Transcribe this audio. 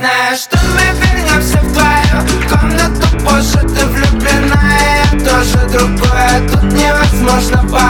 знаю, что мы вернемся в твою комнату позже. Ты влюблена, я тоже другое. Тут невозможно